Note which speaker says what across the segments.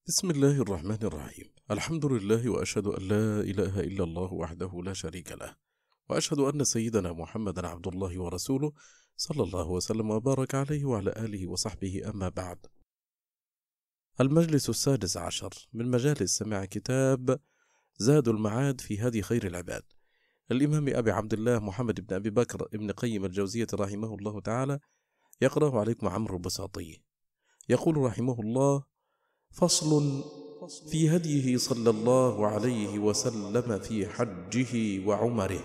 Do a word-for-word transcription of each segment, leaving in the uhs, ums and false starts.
Speaker 1: بسم الله الرحمن الرحيم. الحمد لله وأشهد أن لا إله إلا الله وحده لا شريك له، وأشهد أن سيدنا محمدا عبد الله ورسوله صلى الله وسلم وبارك عليه وعلى آله وصحبه، أما بعد. المجلس السادس عشر من مجالس سماع كتاب زاد المعاد في هدي خير العباد، الإمام أبي عبد الله محمد بن أبي بكر ابن قيم الجوزية رحمه الله تعالى، يقرأه عليكم عمرو البساطي. يقول رحمه الله: فصل في هديه صلى الله عليه وسلم في حجه وعمره.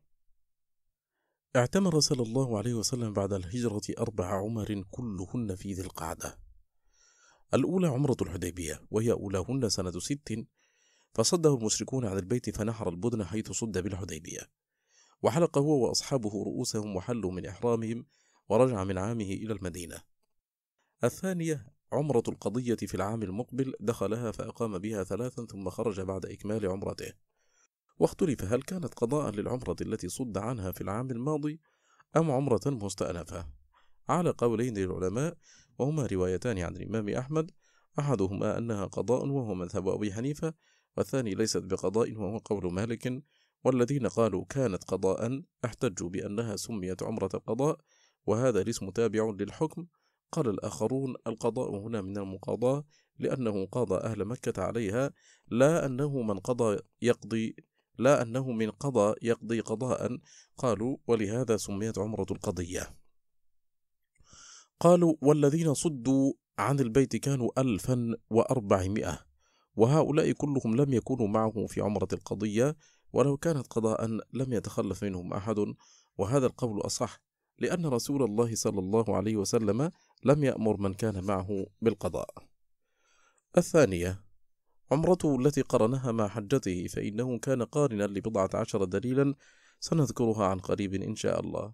Speaker 1: اعتمر صلى الله عليه وسلم بعد الهجرة أربع عمر كلهن في ذي القعدة. الأولى عمرة الحديبية، وهي أولاهن سنة ست، فصده المشركون عن البيت فنحر البدن حيث صد بالحديبية، وحلق هو وأصحابه رؤوسهم وحلوا من إحرامهم، ورجع من عامه إلى المدينة. الثانية عمرة القضية في العام المقبل، دخلها فأقام بها ثلاثا ثم خرج بعد إكمال عمرته. واختلف هل كانت قضاء للعمرة التي صد عنها في العام الماضي أم عمرة مستأنفة، على قولين للعلماء، وهما روايتان عن الإمام أحمد، أحدهما أنها قضاء وهو مذهب أبي حنيفة، والثاني ليست بقضاء وهو قول مالك. والذين قالوا كانت قضاء احتجوا بأنها سميت عمرة قضاء، وهذا الاسم تابع للحكم. قال الآخرون القضاء هنا من المقاضاة، لأنه قاضى أهل مكة عليها، لا أنه من قضى يقضي لا أنه من قضى يقضي قضاء. قالوا ولهذا سميت عمرة القضية. قالوا والذين صدوا عن البيت كانوا ألفا وأربعمائة، وهؤلاء كلهم لم يكونوا معه في عمرة القضية، ولو كانت قضاء لم يتخلف منهم أحد، وهذا القول أصح، لأن رسول الله صلى الله عليه وسلم لم يأمر من كان معه بالقضاء. الثانية عمرته التي قرنها مع حجته، فإنه كان قارنا لبضعة عشر دليلا سنذكرها عن قريب إن شاء الله.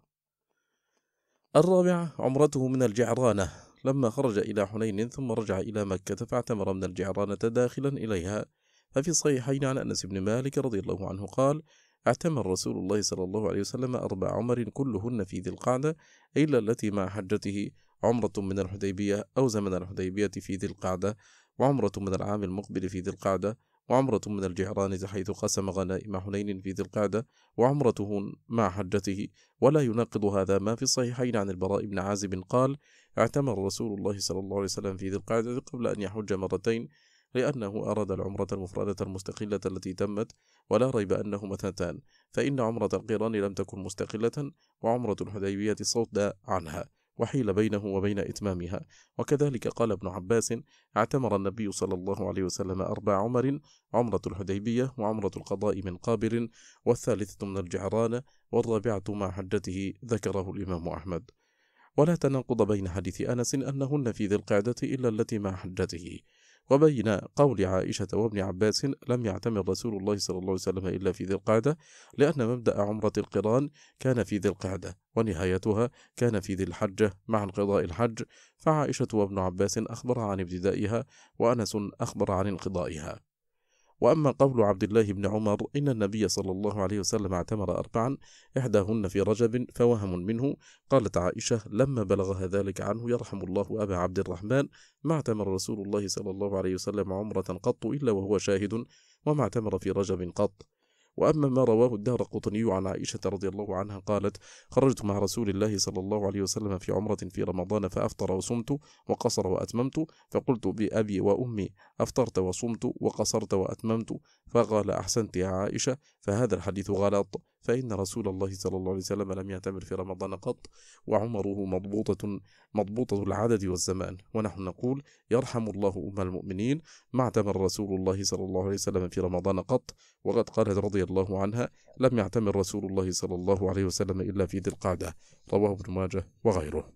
Speaker 1: الرابعة عمرته من الجعرانة، لما خرج إلى حنين ثم رجع إلى مكة فاعتمر من الجعرانة داخلا إليها. ففي الصحيحين عن أنس بن مالك رضي الله عنه قال: اعتمر رسول الله صلى الله عليه وسلم أربع عمر كلهن في ذي القعدة، إلا التي مع حجته، عمرة من الحديبية أو زمن الحديبية في ذي القعدة، وعمرة من العام المقبل في ذي القعدة، وعمرة من الجعرانة حيث قسم غنائم حنين في ذي القعدة، وعمرته مع حجته. ولا يناقض هذا ما في الصحيحين عن البراء بن عازب قال: اعتمر رسول الله صلى الله عليه وسلم في ذي القعدة قبل أن يحج مرتين، لأنه أراد العمرة المفردة المستقلة التي تمت، ولا ريب أنهما اثنتان، فإن عمرة القران لم تكن مستقلة، وعمرة الحديبية صد عنها، وحيل بينه وبين إتمامها. وكذلك قال ابن عباس: اعتمر النبي صلى الله عليه وسلم أربع عمر، عمرة الحديبية وعمرة القضاء من قابل، والثالثة من الجعرانة، والرابعة مع حجته، ذكره الإمام أحمد. ولا تناقض بين حديث أنس أنهن في ذي القعدة إلا التي مع حجته، وبين قول عائشة وابن عباس لم يعتمر رسول الله صلى الله عليه وسلم إلا في ذي القعدة، لأن مبدأ عمرة القران كان في ذي القعدة، ونهايتها كان في ذي الحجة مع انقضاء الحج. فعائشة وابن عباس أخبر عن ابتدائها، وأنس أخبر عن انقضائها. وأما قول عبد الله بن عمر إن النبي صلى الله عليه وسلم اعتمر أربعا، إحداهن في رجب، فوهم منه. قالت عائشة لما بلغها ذلك عنه: يرحم الله أبا عبد الرحمن، ما اعتمر رسول الله صلى الله عليه وسلم عمرة قط إلا وهو شاهد، وما اعتمر في رجب قط. وأما ما رواه الدارقطني عن عائشة رضي الله عنها قالت: خرجت مع رسول الله صلى الله عليه وسلم في عمرة في رمضان، فأفطر وصمت وقصر وأتممت، فقلت بأبي وأمي: أفطرت وصمت وقصرت وأتممت؟ فقال: أحسنت يا عائشة، فهذا الحديث غلط، فإن رسول الله صلى الله عليه وسلم لم يعتمر في رمضان قط، وعمره مضبوطة مضبوطة العدد والزمان. ونحن نقول: يرحم الله أم المؤمنين، ما اعتمر رسول الله صلى الله عليه وسلم في رمضان قط. وقد قالت رضي الله عنها: لم يعتمر رسول الله صلى الله عليه وسلم إلا في ذي القعدة، رواه ابن ماجه وغيره.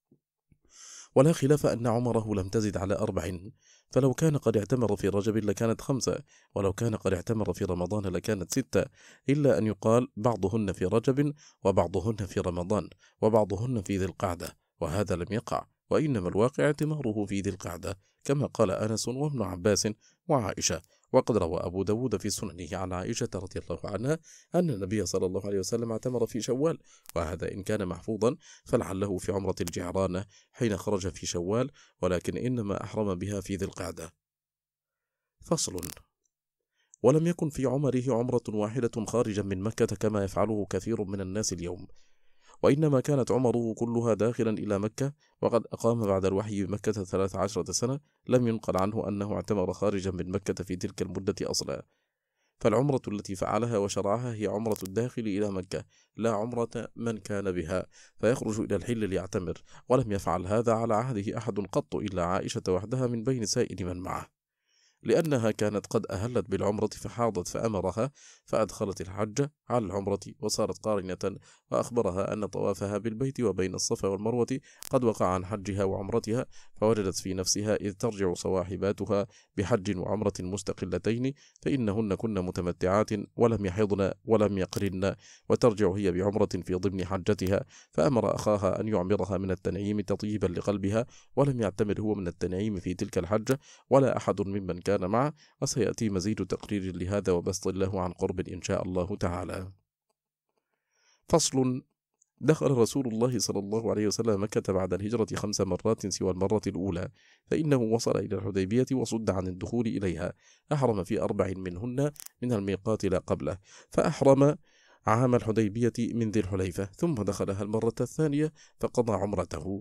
Speaker 1: ولا خلاف أن عمره لم تزد على أربع، فلو كان قد اعتمر في رجب لكانت خمسة، ولو كان قد اعتمر في رمضان لكانت ستة، إلا أن يقال بعضهن في رجب، وبعضهن في رمضان، وبعضهن في ذي القعدة، وهذا لم يقع، وإنما الواقع اعتماره في ذي القعدة، كما قال أنس وابن عباس وعائشة. وقد روى أبو داود في سننه عن عائشة رضي الله عنها أن النبي صلى الله عليه وسلم اعتمر في شوال، وهذا إن كان محفوظا فلعله في عمرة الجعرانة حين خرج في شوال، ولكن إنما أحرم بها في ذي القعدة. فصل. ولم يكن في عمره عمرة واحدة خارجا من مكة كما يفعله كثير من الناس اليوم، وإنما كانت عمره كلها داخلا إلى مكة، وقد أقام بعد الوحي بمكة ثلاث عشرة سنة، لم ينقل عنه أنه اعتمر خارجا من مكة في تلك المدة أصلا. فالعمرة التي فعلها وشرعها هي عمرة الداخل إلى مكة، لا عمرة من كان بها فيخرج إلى الحل ليعتمر، ولم يفعل هذا على عهده أحد قط إلا عائشة وحدها من بين سائر من معه، لأنها كانت قد أهلت بالعمرة فحاضت فأمرها فأدخلت الحج على العمرة وصارت قارنة، وأخبرها أن طوافها بالبيت وبين الصفا والمروة قد وقع عن حجها وعمرتها، فوجدت في نفسها إذ ترجع صواحباتها بحج وعمرة مستقلتين فإنهن كن متمتعات ولم يحضن ولم يقرن، وترجع هي بعمرة في ضمن حجتها، فأمر أخاها أن يعمرها من التنعيم تطيبا لقلبها، ولم يعتمر هو من التنعيم في تلك الحجة ولا أحد ممن كان معه، وسيأتي مزيد تقرير لهذا وبسط له عن قرب إن شاء الله تعالى. فصل. دخل رسول الله صلى الله عليه وسلم مكة بعد الهجرة خمس مرات سوى المرة الأولى، فإنه وصل إلى الحديبية وصد عن الدخول إليها، أحرم في أربع منهن من الميقات لا قبله، فأحرم عام الحديبية من ذي الحليفة، ثم دخلها المرة الثانية فقضى عمرته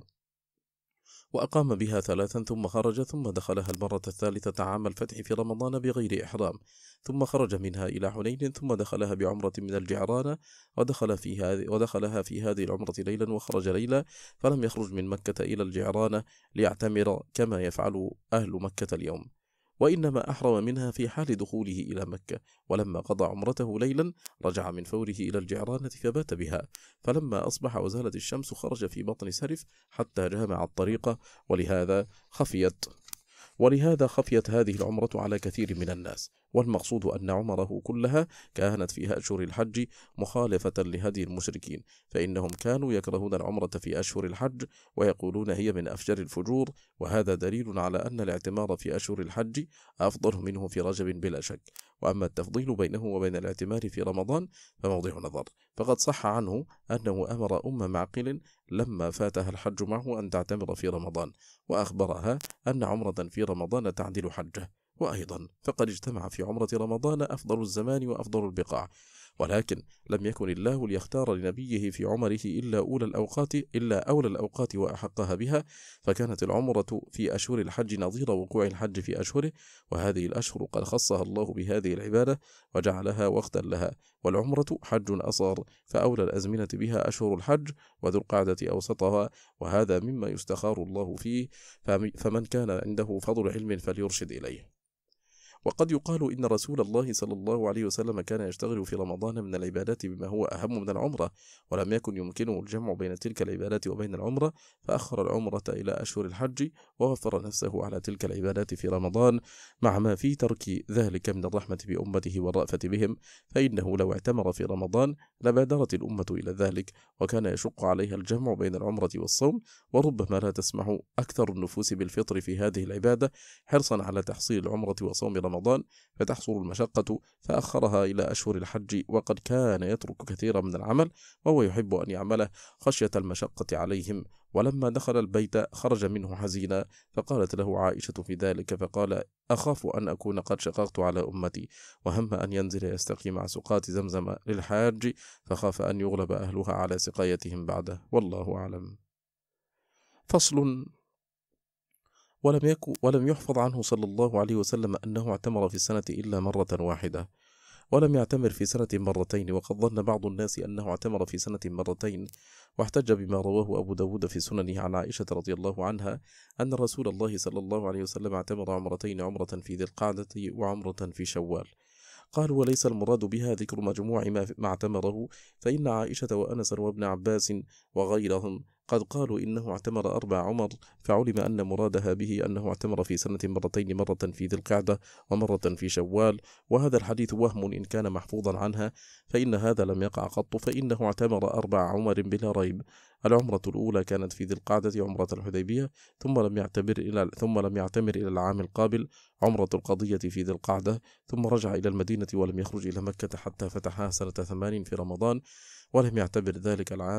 Speaker 1: وأقام بها ثلاثا، ثم خرج، ثم دخلها المرة الثالثة عام الفتح في رمضان بغير إحرام، ثم خرج منها إلى حنين، ثم دخلها بعمرة من الجعرانة، ودخل فيها ودخلها في هذه العمرة ليلا وخرج ليلا، فلم يخرج من مكة إلى الجعرانة ليعتمر كما يفعل أهل مكة اليوم، وإنما أحرم منها في حال دخوله إلى مكة، ولما قضى عمرته ليلا رجع من فوره إلى الجعرانة فبات بها، فلما أصبح وزالت الشمس خرج في بطن سرف حتى جامع الطريق، ولهذا خفيت ولهذا خفيت هذه العمرة على كثير من الناس، والمقصود أن عمره كلها كانت فيها أشهر الحج مخالفة لهدي المشركين، فإنهم كانوا يكرهون العمرة في أشهر الحج ويقولون هي من أفجر الفجور، وهذا دليل على أن الاعتمار في أشهر الحج أفضل منه في رجب بلا شك. وأما التفضيل بينه وبين الاعتمار في رمضان فموضع نظر، فقد صح عنه أنه أمر أم معقل لما فاتها الحج معه أن تعتمر في رمضان، وأخبرها أن عمرة في رمضان تعدل حجه، وأيضا فقد اجتمع في عمرة رمضان أفضل الزمان وأفضل البقاع، ولكن لم يكن الله ليختار لنبيه في عمره إلا أولى الأوقات إلا أولى الأوقات وأحقها بها، فكانت العمرة في أشهر الحج نظير وقوع الحج في أشهره، وهذه الأشهر قد خصها الله بهذه العبادة وجعلها وقتا لها، والعمرة حج أصغر، فأولى الأزمنة بها أشهر الحج، وذو القعدة أوسطها، وهذا مما يستخار الله فيه، فمن كان عنده فضل علم فليرشد إليه. وقد يقال إن رسول الله صلى الله عليه وسلم كان يشتغل في رمضان من العبادات بما هو أهم من العمرة، ولم يكن يمكنه الجمع بين تلك العبادات وبين العمرة، فأخر العمرة إلى أشهر الحج ووفر نفسه على تلك العبادات في رمضان، مع ما في ترك ذلك من الرحمة بأمته والرأفة بهم، فإنه لو اعتمر في رمضان لبادرت الأمة إلى ذلك، وكان يشق عليها الجمع بين العمرة والصوم، وربما لا تسمح أكثر النفوس بالفطر في هذه العبادة حرصا على تحصيل العمرة وصوم رمضان، فتحصل المشقة فأخرها إلى أشهر الحج، وقد كان يترك كثيرا من العمل وهو يحب أن يعمله خشية المشقة عليهم، ولما دخل البيت خرج منه حزينا، فقالت له عائشة في ذلك فقال: أخاف أن أكون قد شققت على أمتي، وهم أن ينزل يستقي مع سقاة زمزم للحاج، فخاف أن يغلب أهلها على سقايتهم بعده، والله أعلم. فصل. ولم يكن ولم يحفظ عنه صلى الله عليه وسلم أنه اعتمر في السنة إلا مرة واحدة، ولم يعتمر في سنة مرتين، وقد ظن بعض الناس أنه اعتمر في سنة مرتين، واحتج بما رواه أبو داود في سننه عن عائشة رضي الله عنها أن رسول الله صلى الله عليه وسلم اعتمر عمرتين، عمرة في ذي القعدة وعمرة في شوال. قالوا: وليس المراد بها ذكر مجموع ما اعتمره، فإن عائشة وأنس وابن عباس وغيرهم قد قالوا إنه اعتمر أربع عمر، فعلم أن مرادها به أنه اعتمر في سنة مرتين، مرة في ذي القعدة ومرة في شوال، وهذا الحديث وهم إن كان محفوظا عنها، فإن هذا لم يقع قط، فإنه اعتمر أربع عمر بلا ريب. العمرة الأولى كانت في ذي القعدة عمرة الحديبية، ثم لم يعتمر إلى ثم لم يعتمر إلى العام القابل عمرة القضية في ذي القعدة، ثم رجع إلى المدينة ولم يخرج إلى مكة حتى فتحها سنة ثمان في رمضان، ولم يعتبر ذلك العام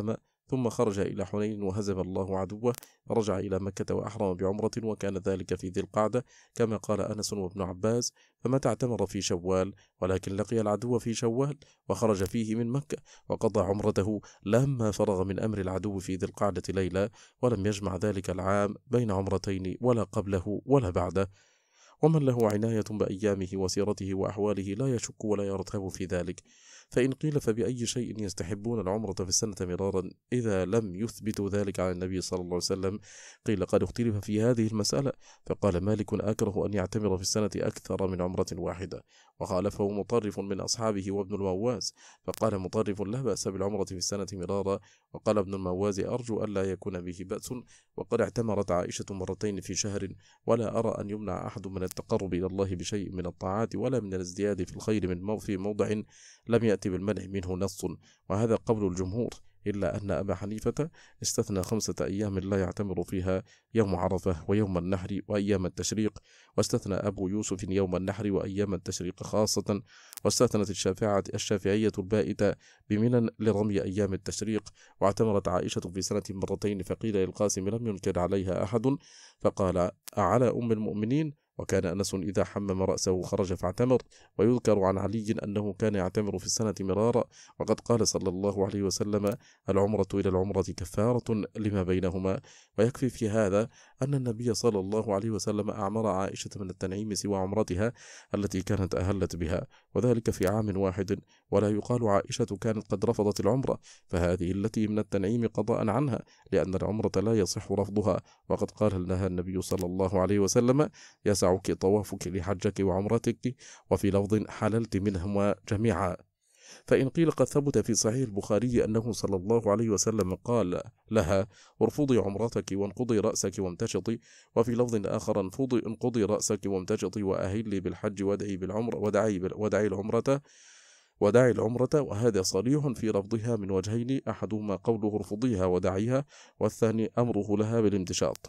Speaker 1: ثم خرج إلى حنين وهزم الله عدوه، فرجع إلى مكة وأحرم بعمرة، وكان ذلك في ذي القعدة كما قال أنس وابن عباس. فمتى اعتمر في شوال، ولكن لقي العدو في شوال وخرج فيه من مكة، وقضى عمرته لما فرغ من أمر العدو في ذي القعدة ليلة، ولم يجمع ذلك العام بين عمرتين ولا قبله ولا بعده. ومن له عناية بأيامه وسيرته وأحواله لا يشك ولا يرتاب في ذلك. فإن قيل فبأي شيء يستحبون العمرة في السنة مرارا إذا لم يثبتوا ذلك عن النبي صلى الله عليه وسلم؟ قيل قد اختلف في هذه المسألة، فقال مالك أكره أن يعتمر في السنة أكثر من عمرة واحدة، وخالفه مطرف من أصحابه وابن المواز، فقال مطرف لا بأس بالعمرة في السنة مرارا، وقال ابن المواز أرجو ألا يكون به بأس، وقد اعتمرت عائشة مرتين في شهر، ولا أرى أن يمنع أحد من التقرب إلى الله بشيء من الطاعات ولا من الازدياد في الخير من في موضع لم يأتي بالمنع منه نص، وهذا قول الجمهور، إلا أن أبا حنيفة استثنى خمسة أيام لا يعتمر فيها، يوم عرفة ويوم النحر وأيام التشريق، واستثنى أبو يوسف يوم النحر وأيام التشريق خاصة، واستثنت الشافعية الشافعية البائتة بمنى لرمي أيام التشريق، واعتمرت عائشة في سنة مرتين، فقيل للقاسم لم ينكر عليها أحد، فقال أعلى أم المؤمنين. وكان أنس إذا حمم رأسه خرج فاعتمر. ويذكر عن علي أنه كان يعتمر في السنة مرارا، وقد قال صلى الله عليه وسلم العمرة إلى العمرة كفارة لما بينهما. ويكفي في هذا أن النبي صلى الله عليه وسلم أعمر عائشة من التنعيم سوى عمرتها التي كانت أهلت بها، وذلك في عام واحد، ولا يقال عائشة كانت قد رفضت العمرة، فهذه التي من التنعيم قضاء عنها، لأن العمرة لا يصح رفضها، وقد قال لها النبي صلى الله عليه وسلم يسعك طوافك لحجك وعمرتك، وفي لفظ حللت منهما جميعا. فإن قيل قد ثبت في صحيح البخاري أنه صلى الله عليه وسلم قال لها ارفضي عمرتك وانقضي رأسك وامتشطي، وفي لفظ آخر انفضي انقضي رأسك وامتشطي وأهلي بالحج ودعي بالعمر ودعي, ودعي العمرة ودعي العمرة، وهذا صريح في لفظها من وجهين، أحدهما قوله ارفضيها ودعيها، والثاني أمره لها بالامتشاط.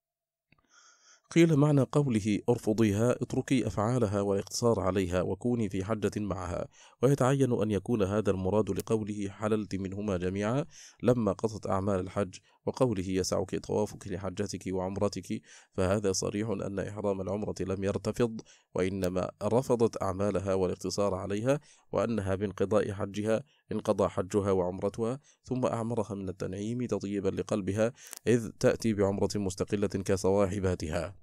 Speaker 1: قيل معنى قوله ارفضيها اتركي أفعالها والاقتصار عليها وكوني في حجة معها، ويتعين أن يكون هذا المراد لقوله حللت منهما جميعا لما قضت أعمال الحج، وقوله يسعك طوافك لحجتك وعمرتك، فهذا صريح أن إحرام العمرة لم يرتفض، وإنما رفضت أعمالها والاقتصار عليها، وأنها بانقضاء حجها انقضى حجها وعمرتها، ثم أعمرها من التنعيم تطيبا لقلبها، إذ تأتي بعمرة مستقلة كصواحباتها.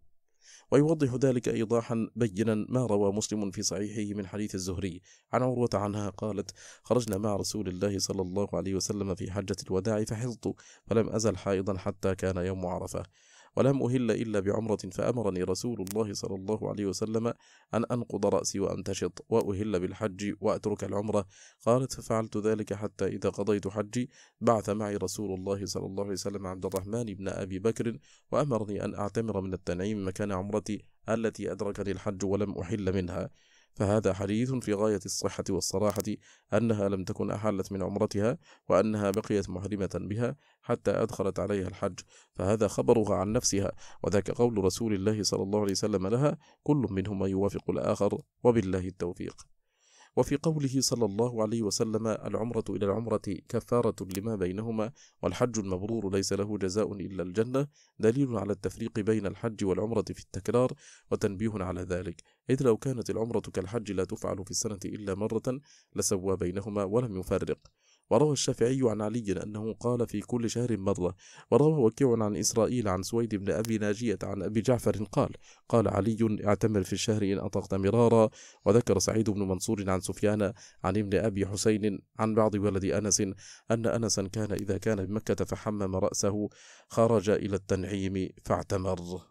Speaker 1: ويوضح ذلك إيضاحا بينا ما روى مسلم في صحيحه من حديث الزهري عن عروة عنها قالت خرجنا مع رسول الله صلى الله عليه وسلم في حجة الوداع فحضت، فلم أزل حائضا حتى كان يوم عرفة، ولم أهل إلا بعمرة، فأمرني رسول الله صلى الله عليه وسلم أن أنقض رأسي وأنتشط وأهل بالحج وأترك العمرة. قالت ففعلت ذلك حتى إذا قضيت حجي بعث معي رسول الله صلى الله عليه وسلم عبد الرحمن بن أبي بكر، وأمرني أن أعتمر من التنعيم مكان عمرتي التي أدركني الحج ولم أحل منها. فهذا حديث في غاية الصحة والصراحة، أنها لم تكن أحلت من عمرتها، وأنها بقيت محرمة بها حتى أدخلت عليها الحج، فهذا خبرها عن نفسها، وذاك قول رسول الله صلى الله عليه وسلم لها كل منهما يوافق الآخر وبالله التوفيق. وفي قوله صلى الله عليه وسلم العمرة إلى العمرة كفارة لما بينهما والحج المبرور ليس له جزاء إلا الجنة، دليل على التفريق بين الحج والعمرة في التكرار، وتنبيه على ذلك، إذ لو كانت العمرة كالحج لا تفعل في السنة إلا مرة لسوى بينهما ولم يفرق. وروى الشافعي عن علي أنه قال في كل شهر مرة. وروى وكيع عن إسرائيل عن سويد بن أبي ناجية عن أبي جعفر قال قال علي اعتمر في الشهر إن أطقت مرارا. وذكر سعيد بن منصور عن سفيان عن ابن أبي حسين عن بعض ولد أنس أن أنسا كان إذا كان بمكة فحمم رأسه خرج إلى التنعيم فاعتمر.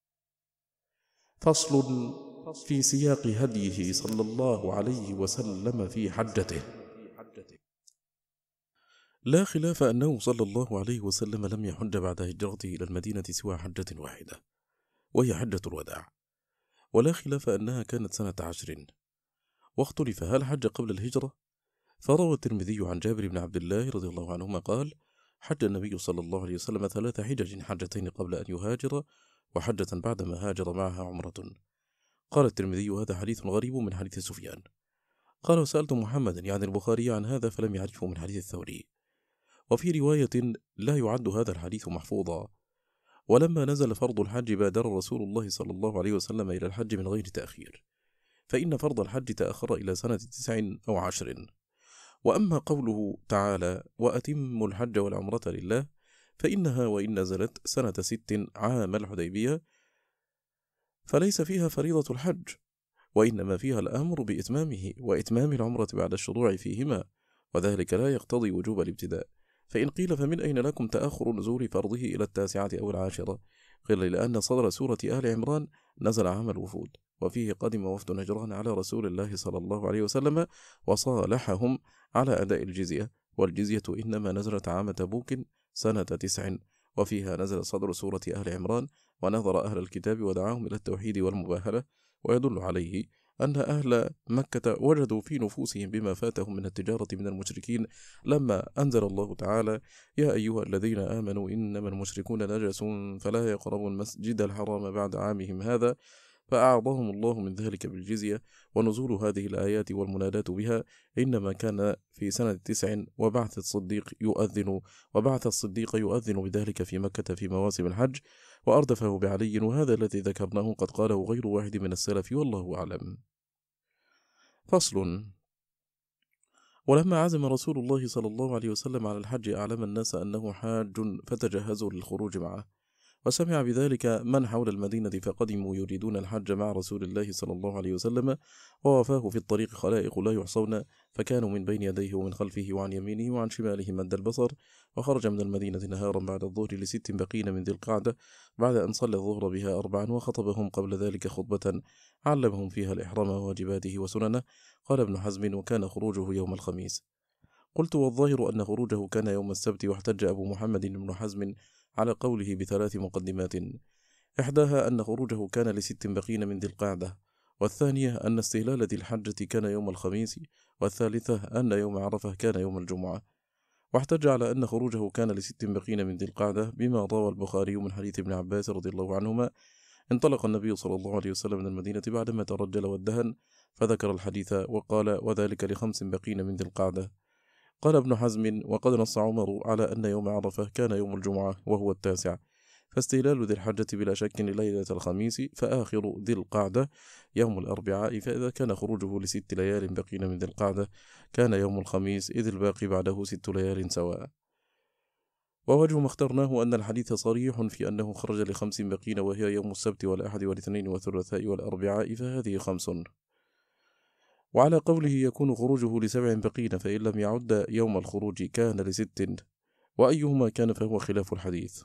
Speaker 1: فصل في سياق هديه صلى الله عليه وسلم في حجته. لا خلاف أنه صلى الله عليه وسلم لم يحج بعد هجرته إلى المدينة سوى حجة واحدة وهي حجة الوداع، ولا خلاف أنها كانت سنة عشر، واختلف هل حج قبل الهجرة؟ فروى الترمذي عن جابر بن عبد الله رضي الله عنهما قال حج النبي صلى الله عليه وسلم ثلاث حجج، حجتين قبل أن يهاجر وحجة بعدما هاجر معها عمرة. قال الترمذي هذا حديث غريب من حديث سفيان. قال وسألت محمدا يعني البخاري عن هذا فلم يعرفه من حديث الثوري. وفي رواية لا يعد هذا الحديث محفوظا. ولما نزل فرض الحج بادر رسول الله صلى الله عليه وسلم إلى الحج من غير تأخير، فإن فرض الحج تأخر إلى سنة تسع أو عشر. وأما قوله تعالى وأتموا الحج والعمرة لله، فإنها وإن نزلت سنة ست عام الحديبية فليس فيها فريضة الحج، وإنما فيها الأمر بإتمامه وإتمام العمرة بعد الشروع فيهما، وذلك لا يقتضي وجوب الابتداء. فإن قيل فمن أين لكم تأخر نزول فرضه إلى التاسعة أو العاشرة؟ قيل لأن صدر سورة آل عمران نزل عام الوفود، وفيه قدم وفد نجران على رسول الله صلى الله عليه وسلم وصالحهم على أداء الجزية، والجزية إنما نزلت عام تبوك سنة تسع، وفيها نزل صدر سورة آل عمران ونظر أهل الكتاب ودعاهم إلى التوحيد والمباهلة. ويدل عليه أن أهل مكة وجدوا في نفوسهم بما فاتهم من التجارة من المشركين لما أنزل الله تعالى يا أيها الذين آمنوا إنما المشركون نجس فلا يقربوا المسجد الحرام بعد عامهم هذا، فأعظهم الله من ذلك بالجزية. ونزول هذه الآيات والمناداة بها إنما كان في سنة تسع، وبعث الصديق يؤذن وبعث الصديق يؤذن بذلك في مكة في مواسم الحج، وأردفه بعلي، وهذا الذي ذكرناه قد قاله غير واحد من السلف والله أعلم. فصل. ولما عزم رسول الله صلى الله عليه وسلم على الحج أعلم الناس أنه حاج فتجهزوا للخروج معه، وسمع بذلك من حول المدينة فقدموا يريدون الحج مع رسول الله صلى الله عليه وسلم، ووفاه في الطريق خلائق لا يحصون، فكانوا من بين يديه ومن خلفه وعن يمينه وعن شماله مد البصر. وخرج من المدينة نهارا بعد الظهر لست بقين من ذي القعدة بعد أن صلى الظهر بها أربعا، وخطبهم قبل ذلك خطبة علمهم فيها الإحرام وواجباته وسننه. قال ابن حزم وكان خروجه يوم الخميس. قلت والظاهر أن خروجه كان يوم السبت، واحتج أبو محمد بن حزم على قوله بثلاث مقدمات، إحداها أن خروجه كان لست بقين من ذي القعدة، والثانية أن استهلال ذي الحجة كان يوم الخميس، والثالثة أن يوم عرفة كان يوم الجمعة. واحتج على أن خروجه كان لست بقين من ذي القعدة بما روى البخاري من حديث ابن عباس رضي الله عنهما انطلق النبي صلى الله عليه وسلم من المدينة بعدما ترجل وادهن، فذكر الحديث وقال وذلك لخمس بقين من ذي القعدة. قال ابن حزم وقد نص عمر على أن يوم عرفة كان يوم الجمعة وهو التاسع، فاستهلال ذي الحجة بلا شك ليلة الخميس، فآخر ذي القعدة يوم الأربعاء، فإذا كان خروجه لست ليال بقين من ذي القعدة كان يوم الخميس، إذ الباقي بعده ست ليال سواء. ووجه ما اخترناه أن الحديث صريح في أنه خرج لخمس بقين، وهي يوم السبت والأحد والاثنين والثلاثاء والأربعاء، فهذه خمس. وعلى قوله يكون خروجه لسبع بقين فإن لم يعد يوم الخروج كان لست، وأيهما كان فهو خلاف الحديث.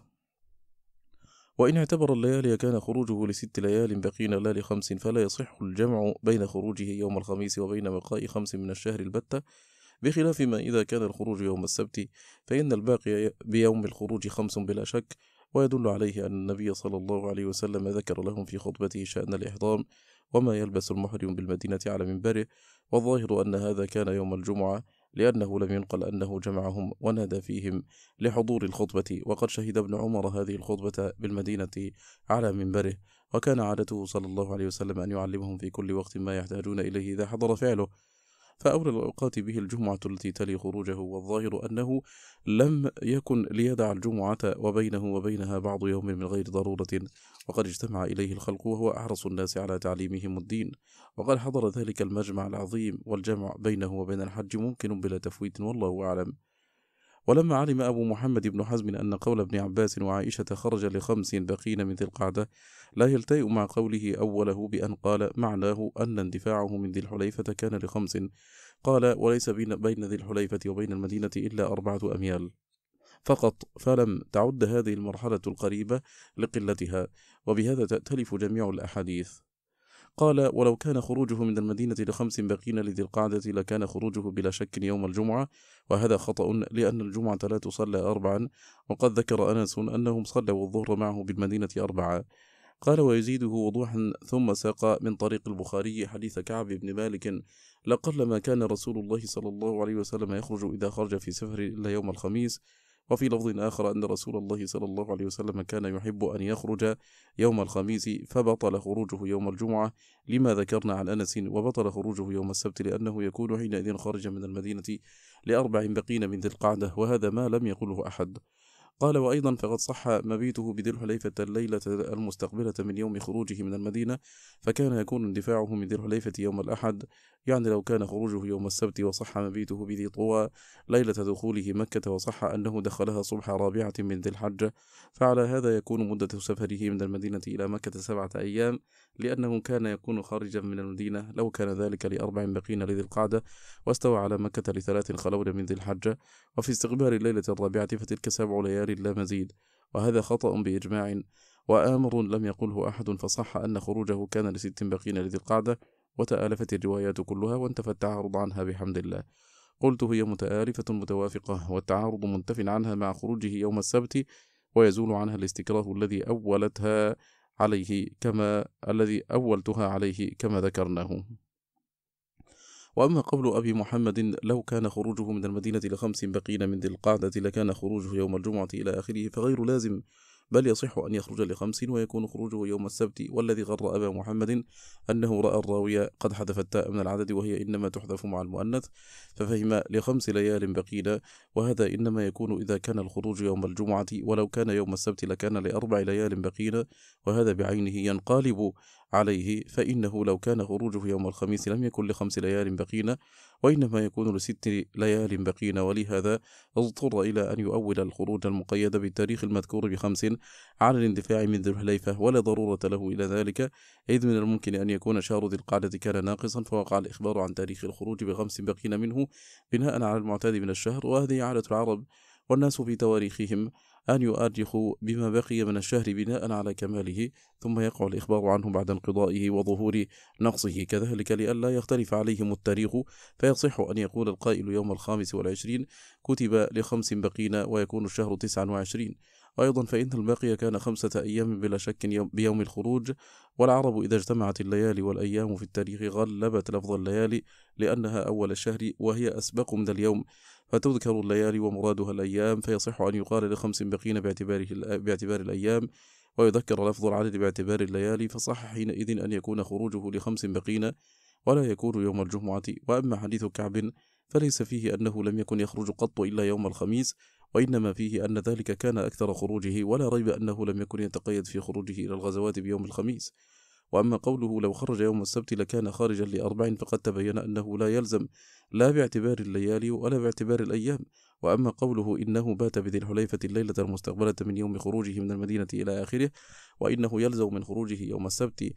Speaker 1: وإن اعتبر الليالي كان خروجه لست ليال بقين لا لخمس، فلا يصح الجمع بين خروجه يوم الخميس وبين بقاء خمس من الشهر البتة، بخلاف ما إذا كان الخروج يوم السبت، فإن الباقي بيوم الخروج خمس بلا شك. ويدل عليه أن النبي صلى الله عليه وسلم ذكر لهم في خطبته شأن الإحرام وما يلبس المحرم بالمدينة على منبره، والظاهر أن هذا كان يوم الجمعة، لأنه لم ينقل أنه جمعهم ونادى فيهم لحضور الخطبة، وقد شهد ابن عمر هذه الخطبة بالمدينة على منبره، وكان عادته صلى الله عليه وسلم أن يعلمهم في كل وقت ما يحتاجون إليه إذا حضر فعله، فأولى الأوقات به الجمعة التي تلي خروجه. والظاهر أنه لم يكن ليدع الجمعة وبينه وبينها بعض يوم من غير ضرورة، وقد اجتمع إليه الخلق وهو أحرص الناس على تعليمهم الدين، وقد حضر ذلك المجمع العظيم، والجمع بينه وبين الحج ممكن بلا تفويت والله أعلم. ولما علم أبو محمد بن حزم أن قول ابن عباس وعائشة خرج لخمس بقين من ذي القعدة لا يلتئ مع قوله أوله بأن قال معناه أن اندفاعه من ذي الحليفة كان لخمس، قال وليس بين, بين ذي الحليفة وبين المدينة إلا أربعة أميال فقط، فلم تعد هذه المرحلة القريبة لقلتها، وبهذا تأتلف جميع الأحاديث. قال ولو كان خروجه من المدينة لخمس بقين لذي القعدة لكان خروجه بلا شك يوم الجمعة، وهذا خطأ لأن الجمعة لا تصلى أربعا، وقد ذكر أنس أنهم صلوا الظهر معه بالمدينة أربعا. قال ويزيده وضوحا ثم ساق من طريق البخاري حديث كعب بن مالك لقل ما كان رسول الله صلى الله عليه وسلم يخرج إذا خرج في سفر إلا يوم الخميس، وفي لفظ آخر أن رسول الله صلى الله عليه وسلم كان يحب أن يخرج يوم الخميس فبطل خروجه يوم الجمعة لما ذكرنا عن أنس، وبطل خروجه يوم السبت لأنه يكون حينئذ خرج من المدينة لأربع بقين من ذي القعدة، وهذا ما لم يقله أحد. قال: وأيضا فقد صح مبيته بذي الحليفة الليلة المستقبلة من يوم خروجه من المدينة، فكان يكون اندفاعه من ذي الحليفة يوم الأحد، يعني لو كان خروجه يوم السبت وصح مبيته بذي طوى ليلة دخوله مكة وصح أنه دخلها صبح رابعة من ذي الحجة، فعلى هذا يكون مدة سفره من المدينة إلى مكة سبعة أيام، لأنه كان يكون خارجا من المدينة لو كان ذلك لأربع بقين لذي القعدة، واستوى على مكة لثلاث خلون من ذي الحجة. وفي استقبال الليلة الرابعة فتلك سبع ليال لا مزيد، وهذا خطأ بإجماع، وآمر لم يقله أحد، فصح أن خروجه كان لست بقين لذي القعدة، وتآلفت الروايات كلها وانتفى التعارض عنها بحمد الله. قلت: هي متآلفة متوافقة، والتعارض منتف عنها مع خروجه يوم السبت، ويزول عنها الاستكراه الذي أولتها عليه كما الذي أولتها عليه كما ذكرناه. وأما قول أبي محمد: لو كان خروجه من المدينة لخمس بقين من ذي القعدة لكان خروجه يوم الجمعة إلى آخره، فغير لازم، بل يصح أن يخرج لخمس ويكون خروجه يوم السبت. والذي غر أبا محمد أنه رأى الراوية قد حذف التاء من العدد، وهي إنما تحذف مع المؤنث، ففهم لخمس ليال بقين، وهذا إنما يكون إذا كان الخروج يوم الجمعة، ولو كان يوم السبت لكان لأربع ليال بقين، وهذا بعينه ينقلب عليه، فإنه لو كان خروجه يوم الخميس لم يكن لخمس ليال بقين، وإنما يكون لست ليال بقين. ولهذا اضطر إلى أن يؤول الخروج المقيد بالتاريخ المذكور بخمس على الاندفاع من ذي الحليفة، ولا ضرورة له إلى ذلك، إذ من الممكن أن يكون شهر ذي القعدة كان ناقصا، فوقع الإخبار عن تاريخ الخروج بخمس بقين منه بناء على المعتاد من الشهر، وهذه عادة العرب والناس في تواريخهم أن يؤرخوا بما بقي من الشهر بناء على كماله، ثم يقع الإخبار عنه بعد انقضائه وظهور نقصه، كذلك لئلا يختلف عليهم التاريخ، فيصح أن يقول القائل يوم الخامس والعشرين كتب لخمس بقين ويكون الشهر تسعا وعشرين. وأيضا فإن الباقي كان خمسة أيام بلا شك بيوم الخروج، والعرب إذا اجتمعت الليالي والأيام في التاريخ غلبت لفظ الليالي لأنها أول الشهر وهي أسبق من اليوم، فتذكر الليالي ومرادها الأيام، فيصح أن يقال لخمس بقين باعتباره باعتبار الأيام، ويذكر لفظ العدد باعتبار الليالي، فصح حينئذ أن يكون خروجه لخمس بقين ولا يكون يوم الجمعة. وأما حديث كعب فليس فيه أنه لم يكن يخرج قط إلا يوم الخميس، وإنما فيه أن ذلك كان أكثر خروجه، ولا ريب أنه لم يكن يتقيد في خروجه إلى الغزوات بيوم الخميس. وأما قوله لو خرج يوم السبت لكان خارجا لأربع، فقد تبين أنه لا يلزم لا باعتبار الليالي ولا باعتبار الأيام. وأما قوله إنه بات بذي الحليفة الليلة المستقبلة من يوم خروجه من المدينة إلى آخره، وإنه يلزم من خروجه يوم السبت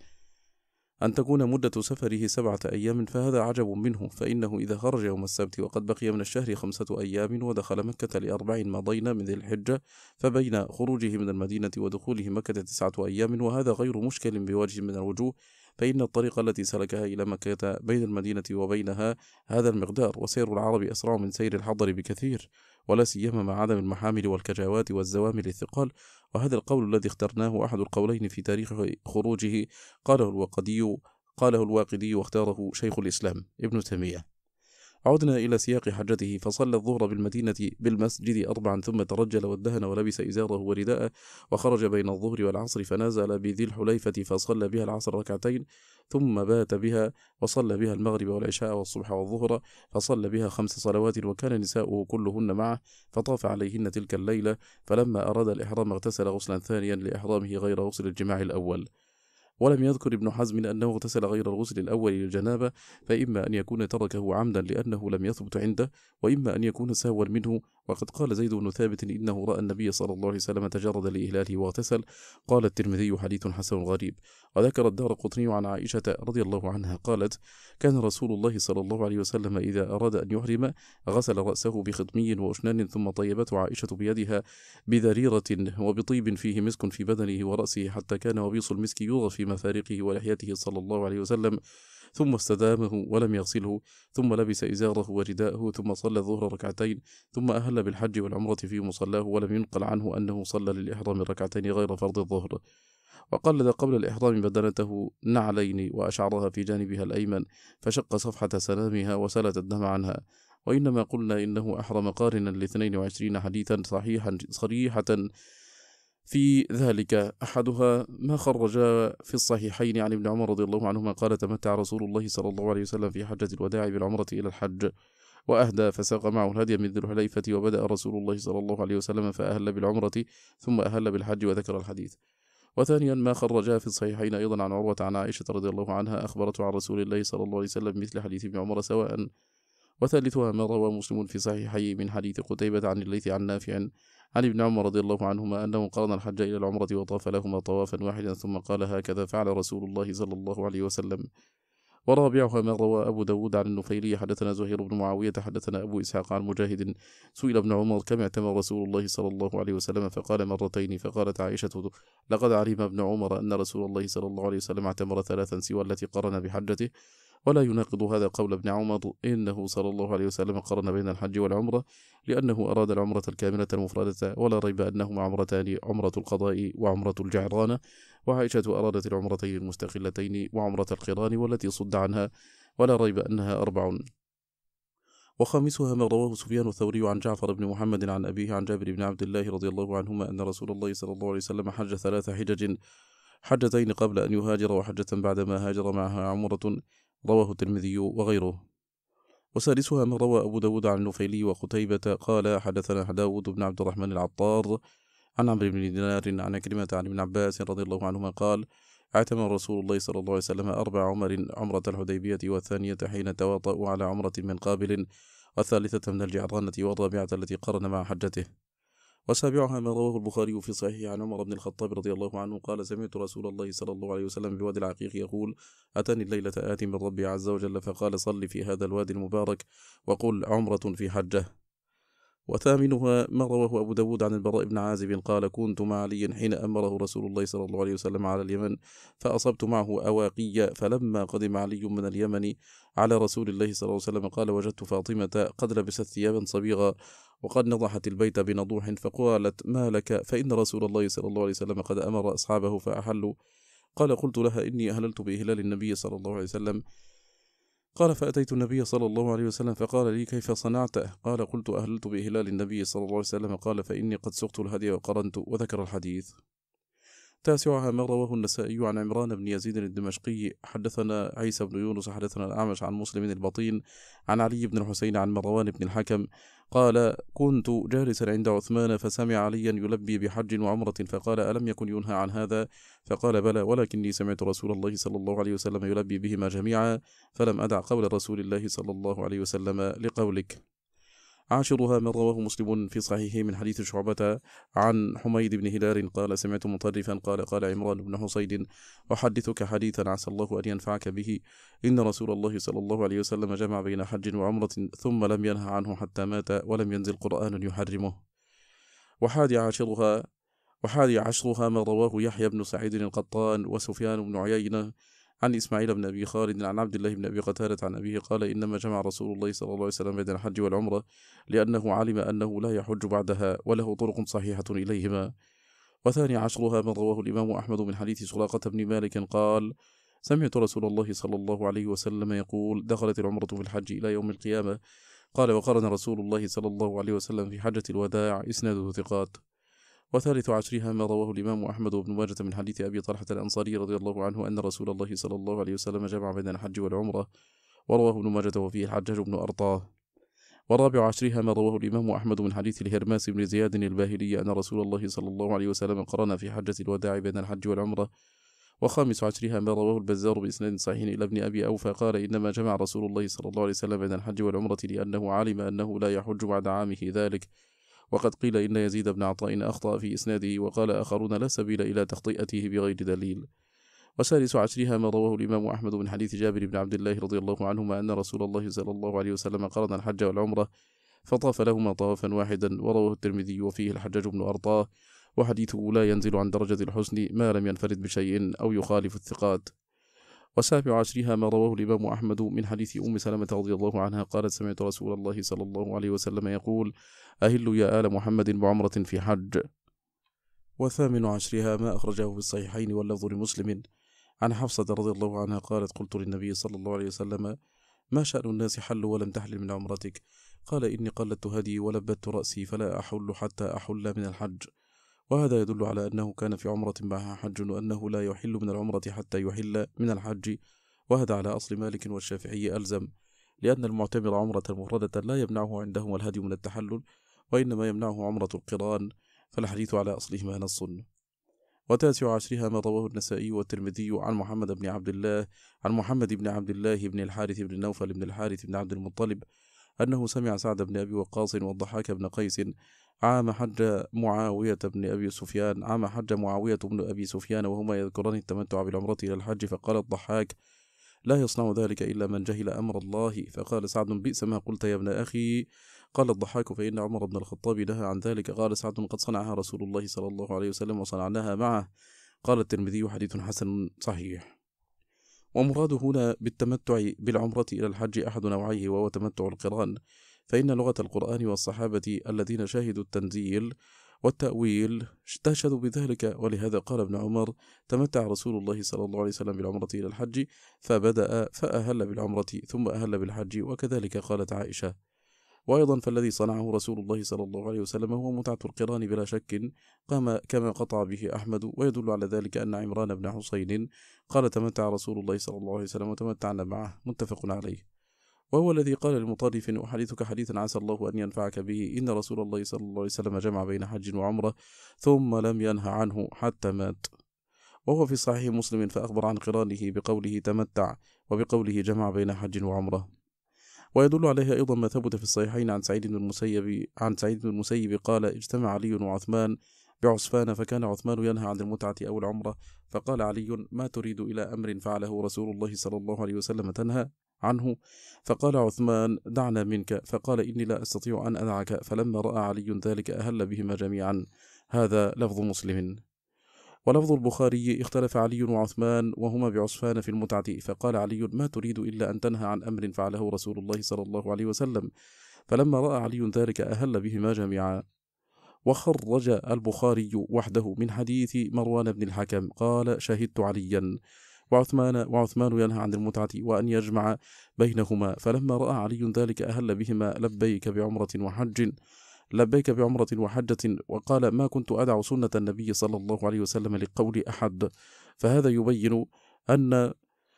Speaker 1: أن تكون مدة سفره سبعة أيام، فهذا عجب منه، فإنه إذا خرج يوم السبت وقد بقي من الشهر خمسة أيام ودخل مكة لأربع مضينا من ذي الحجة، فبين خروجه من المدينة ودخوله مكة تسعة أيام، وهذا غير مشكل بوجه من الوجوه، فإن الطريق التي سلكها إلى مكة بين المدينة وبينها هذا المقدار، وسير العرب أسرع من سير الحضر بكثير، ولا سيما مع عدم المحامل والكجاوات والزوامل الثقال. وهذا القول الذي اخترناه أحد القولين في تاريخ خروجه، قاله الواقدي قاله الواقدي واختاره شيخ الإسلام ابن تيمية. عدنا إلى سياق حجته، فصلى الظهر بالمدينة بالمسجد أربعا، ثم ترجل وادهن ولبس إزاره ورداءه، وخرج بين الظهر والعصر فنزل بذي الحليفة فصلى بها العصر ركعتين، ثم بات بها وصلى بها المغرب والعشاء والصبح والظهر، فصلى بها خمس صلوات، وكان نساؤه كلهن معه، فطاف عليهن تلك الليلة، فلما أراد الإحرام اغتسل غسلا ثانيا لإحرامه غير غسل الجماع الأول. ولم يذكر ابن حزم أنه اغتسل غير الغسل الأول للجنابة، فإما أن يكون تركه عمدا لأنه لم يثبت عنده، وإما أن يكون سهوا منه. وقد قال زيد بن ثابت إنه رأى النبي صلى الله عليه وسلم تجرد لإهلاله واغتسل. قال الترمذي حديث حسن غريب. وذكر الدارقطني عن عائشة رضي الله عنها قالت: كان رسول الله صلى الله عليه وسلم إذا أراد أن يحرم غسل رأسه بخطمي وأشنان، ثم طيبته عائشة بيدها بذريرة وبطيب فيه مسك في بدنه ورأسه، حتى كان وبيص المسك يوضى في مفارقه ولحيته صلى الله عليه وسلم، ثم استدامه ولم يغسله، ثم لبس إزاره ورداءه، ثم صلى الظهر ركعتين، ثم أهل بالحج والعمرة في مصلاه، ولم ينقل عنه أنه صلى للإحرام ركعتين غير فرض الظهر. وقلد قبل الإحرام بدنته نعلين وأشعرها في جانبها الأيمن، فشق صفحة سنامها وسلت الدم عنها. وإنما قلنا إنه أحرم قارنا لاثنين وعشرين حديثا صحيحا صريحة في ذلك. أحدها ما خرج في الصحيحين عن ابن عمر رضي الله عنهما قال: تمتع رسول الله صلى الله عليه وسلم في حجة الوداع بالعمرة إلى الحج، وأهدى فساق معه الهدي من ذي الحليفة، وبدأ رسول الله صلى الله عليه وسلم فأهل بالعمرة ثم أهل بالحج، وذكر الحديث. وثانيا ما خرجا في الصحيحين أيضا عن عروة عن عائشة رضي الله عنها أخبرته عن رسول الله صلى الله عليه وسلم مثل حديث ابن عمر سواء. وثالثها ما روى مسلم في صحيحي من حديث قتيبة عن الليث عن نافع عن ابن عمر رضي الله عنهما أنه قرن الحج إلى العمرة وطاف لهما طوافا واحدا ثم قال: هكذا فعل رسول الله صلى الله عليه وسلم. ورابعها ما روى أبو داود عن النفيلي حدثنا زهير بن معاوية حدثنا أبو إسحاق عن مجاهد سئل ابن عمر: كم اعتمر رسول الله صلى الله عليه وسلم؟ فقال: مرتين. فقالت عائشة: لقد علم ابن عمر أن رسول الله صلى الله عليه وسلم اعتمر ثلاثا سوى التي قرن بحجته. ولا يناقض هذا قول ابن عمر إنه صلى الله عليه وسلم قرن بين الحج والعمرة لأنه أراد العمرة الكاملة المفردة، ولا ريب أنهما عمرتان: عمرة القضاء وعمرة الجعرانة. وعائشة أرادت العمرتين المستقلتين وعمرة القران والتي صد عنها، ولا ريب أنها أربع. وخامسها ما رواه سفيان الثوري عن جعفر بن محمد عن أبيه عن جابر بن عبد الله رضي الله عنهما أن رسول الله صلى الله عليه وسلم حج ثلاث حجج، حجتين قبل أن يهاجر وحجة بعدما هاجر معها عمرة، رواه الترمذي وغيره. وسادسها ما روى أبو داود عن النفيلي وقتيبة قال: حدثنا داود بن عبد الرحمن العطار عن عمرو بن دينار عن عكرمة عن ابن عباس رضي الله عنهما قال: اعتمر رسول الله صلى الله عليه وسلم أربع عمر: عمرة الحديبية، والثانية حين تواطؤوا على عمرة من قابل، والثالثة من الجعرانة، والرابعة التي قرن مع حجته. وسابعها ما رواه البخاري في صحيح عن عمر بن الخطاب رضي الله عنه قال: سمعت رسول الله صلى الله عليه وسلم بوادي العقيق يقول: أتاني الليلة آت من ربي عز وجل فقال: صل في هذا الوادي المبارك وقل عمرة في حجة. وثامنها ما رواه أبو داود عن البراء بن عازب قال: كنت مع علي حين أمره رسول الله صلى الله عليه وسلم على اليمن، فأصبت معه أواقي، فلما قدم علي من اليمن على رسول الله صلى الله عليه وسلم قال: وجدت فاطمة قد لبست ثيابا صبيغا وقد نضحت البيت بنضوح، فقالت: ما لك؟ فإن رسول الله صلى الله عليه وسلم قد أمر أصحابه فأحلوا. قال: قلت لها: إني أهللت بإهلال النبي صلى الله عليه وسلم. قال: فأتيت النبي صلى الله عليه وسلم فقال لي: كيف صنعت؟ قال: قلت: أهللت بإهلال النبي صلى الله عليه وسلم. قال: فإني قد سقت الهدي وقرنت، وذكر الحديث. تاسعها ما رواه النسائي عن عمران بن يزيد الدمشقي حدثنا عيسى بن يونس حدثنا الأعمش عن مسلم البطين عن علي بن الحسين عن مروان بن الحكم قال: كنت جالسا عند عثمان فسمع عليا يلبي بحج وعمرة، فقال: ألم يكن ينهى عن هذا؟ فقال: بلى، ولكني سمعت رسول الله صلى الله عليه وسلم يلبي بهما جميعا، فلم أدع قول رسول الله صلى الله عليه وسلم لقولك. عاشرها من رواه مسلم في صحيحه من حديث شعبة عن حميد بن هلال قال: سمعت مطرفا قال: قال عمران بن حصيد: أحدثك حديثا عسى الله أن ينفعك به. إن رسول الله صلى الله عليه وسلم جمع بين حج وعمرة ثم لم ينهى عنه حتى مات، ولم ينزل قرآن يحرمه. وحادي عشرها وحادي عشرها ما رواه يحيى بن سعيد القطان وسفيان بن عيينة عن إسماعيل بن أبي خالد عن عبد الله بن أبي قتادة عن أبيه قال: إنما جمع رسول الله صلى الله عليه وسلم بين الحج والعمرة لأنه علم أنه لا يحج بعدها، وله طرق صحيحة إليهما. وثاني عشرها من رواه الإمام أحمد من حديث سراقة بن مالك قال: سمعت رسول الله صلى الله عليه وسلم يقول: دخلت العمرة في الحج إلى يوم القيامة. قال: وقرن رسول الله صلى الله عليه وسلم في حجة الوداع. إسناده ثقات. وثالث عشرها ما رواه الإمام أحمد بن ماجة من حديث أبي طلحة الأنصاري رضي الله عنه أن رسول الله صلى الله عليه وسلم جمع بين الحج والعمرة، ورواه ابن ماجة وفيه الحجاج بن أرطاه. والرابع عشرها ما رواه الإمام أحمد من حديث الهرماس بن زياد الباهلي أن رسول الله صلى الله عليه وسلم قرن في حجة الوداع بين الحج والعمرة. وخامس عشرها ما رواه البزار بإسناد صحيح إلى ابن أبي أوفى قال: إنما جمع رسول الله صلى الله عليه وسلم بين الحج والعمرة لأنه علم أنه لا يحج بعد عامه ذلك. وقد قيل إن يزيد بن عطاء أخطأ في إسناده، وقال آخرون: لا سبيل إلى تخطئته بغير دليل. وسادس عشرها ما رواه الإمام أحمد من حديث جابر بن عبد الله رضي الله عنهما أن رسول الله صلى الله عليه وسلم قرن الحج والعمرة فطاف لهما طوافا واحدا، ورواه الترمذي وفيه الحجاج بن أرطاه، وحديثه لا ينزل عن درجة الحسن ما لم ينفرد بشيء أو يخالف الثقات. وسابع عشرها ما رواه الإمام أحمد من حديث أم سلمة رضي الله عنها قالت: سمعت رسول الله صلى الله عليه وسلم يقول: أهلوا يا آل محمد بعمرة في حج. وثامن عشرها ما أخرجه في الصحيحين واللفظ لمسلم عن حفصة رضي الله عنها قالت: قلت للنبي صلى الله عليه وسلم: ما شأن الناس حلوا ولم تحلل من عمرتك؟ قال إني قلدت هدي ولبت رأسي فلا أحل حتى أحل من الحج. وهذا يدل على أنه كان في عمرة معها حج، وأنه لا يحل من العمرة حتى يحل من الحج، وهذا على أصل مالك والشافعي ألزم، لأن المعتمر عمرة مفردة لا يمنعه عندهما الهدي من التحلل، وإنما يمنعه عمرة القران، فالحديث على أصلهما نص. وتاسع عشرها ما رواه النسائي والترمذي عن محمد بن عبد الله عن محمد بن عبد الله بن الحارث بن نوفل بن الحارث بن عبد المطلب أنه سمع سعد بن أبي وقاص والضحاك بن قيس عام حج معاوية بن أبي سفيان عام حج معاوية بن أبي سفيان وهما يذكران التمتع بالعمرة إلى الحج، فقال الضحاك: لا يصنع ذلك إلا من جهل أمر الله. فقال سعد: بئس ما قلت يا ابن أخي. قال الضحاك: فإن عمر بن الخطاب نهى عن ذلك. قال سعد: قد صنعها رسول الله صلى الله عليه وسلم وصنعناها معه. قال الترمذي: حديث حسن صحيح. ومراد هنا بالتمتع بالعمرة إلى الحج أحد نوعيه، وهو تمتع القران، فإن لغة القرآن والصحابة الذين شاهدوا التنزيل والتأويل استشهدوا بذلك، ولهذا قال ابن عمر: تمتع رسول الله صلى الله عليه وسلم بالعمرة إلى الحج، فبدأ فأهل بالعمرة ثم أهل بالحج، وكذلك قالت عائشة. وأيضا فالذي صنعه رسول الله صلى الله عليه وسلم هو متعة القران بلا شك، كما قطع به أحمد. ويدل على ذلك أن عمران بن حسين قال: تمتع رسول الله صلى الله عليه وسلم وتمتعنا معه، متفق عليه. وهو الذي قال للمطرف: أحدثك حديثا عسى الله أن ينفعك به، إن رسول الله صلى الله عليه وسلم جمع بين حج وعمرة ثم لم ينه عنه حتى مات. وهو في صحيح مسلم، فأخبر عن قرانه بقوله تمتع وبقوله جمع بين حج وعمرة. ويدل عليه أيضا ما ثبت في الصحيحين عن سعيد بن المسيب عن سعيد بن المسيب قال: اجتمع علي وعثمان بعسفان، فكان عثمان ينهى عن المتعة أو العمرة، فقال علي: ما تريد إلى أمر فعله رسول الله صلى الله عليه وسلم تنهى عنه؟ فقال عثمان: دعنا منك. فقال: إني لا أستطيع أن أدعك. فلما رأى علي ذلك أهل بهما جميعا. هذا لفظ مسلم. ولفظ البخاري: اختلف علي وعثمان وهما بعسفان في المتعة، فقال علي: ما تريد إلا أن تنهى عن أمر فعله رسول الله صلى الله عليه وسلم. فلما رأى علي ذلك أهل بهما جميعا. وخرج البخاري وحده من حديث مروان بن الحكم قال: شهدت عليا وعثمان وعثمان ينهى عن المتعة وأن يجمع بينهما، فلما رأى علي ذلك أهل بهما لبيك بعمرة وحج لبيك بعمرة وحجة. وقال: ما كنت أدع سنة النبي صلى الله عليه وسلم لقول أحد. فهذا يبين أن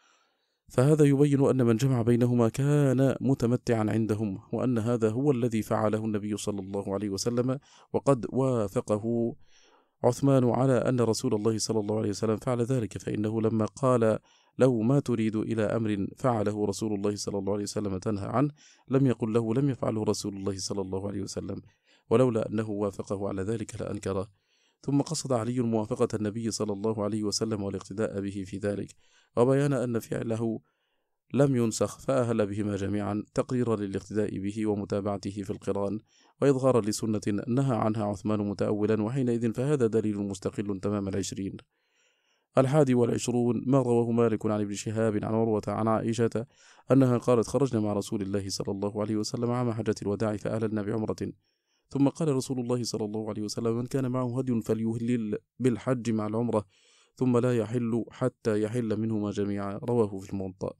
Speaker 1: فهذا يبين أن من جمع بينهما كان متمتعا عندهم، وأن هذا هو الذي فعله النبي صلى الله عليه وسلم. وقد وافقه عثمان على أن رسول الله صلى الله عليه وسلم فعل ذلك، فإنه لما قال: لو ما تريد إلى أمر فعله رسول الله صلى الله عليه وسلم تنهى عنه، لم يقل له لم يفعله رسول الله صلى الله عليه وسلم، ولولا أنه وافقه على ذلك لأنكره. ثم قصد علي موافقة النبي صلى الله عليه وسلم والاقتداء به في ذلك، وبيان أن فعله لم ينسخ، فأهل بهما جميعا تقريرا للاقتداء به ومتابعته في القران، وإظهارا لسنة نهى عنها عثمان متأولا، وحينئذ فهذا دليل مستقل تمام العشرين. الحادي والعشرون ما رواه مالك عن ابن شهاب عن عروة عن عائشة أنها قالت: خرجنا مع رسول الله صلى الله عليه وسلم عام حجة الوداع فأهللنا بعمرة، ثم قال رسول الله صلى الله عليه وسلم: من كان معه هدي فليهلل بالحج مع العمرة، ثم لا يحل حتى يحل منهما جميعا. رواه في الموطأ.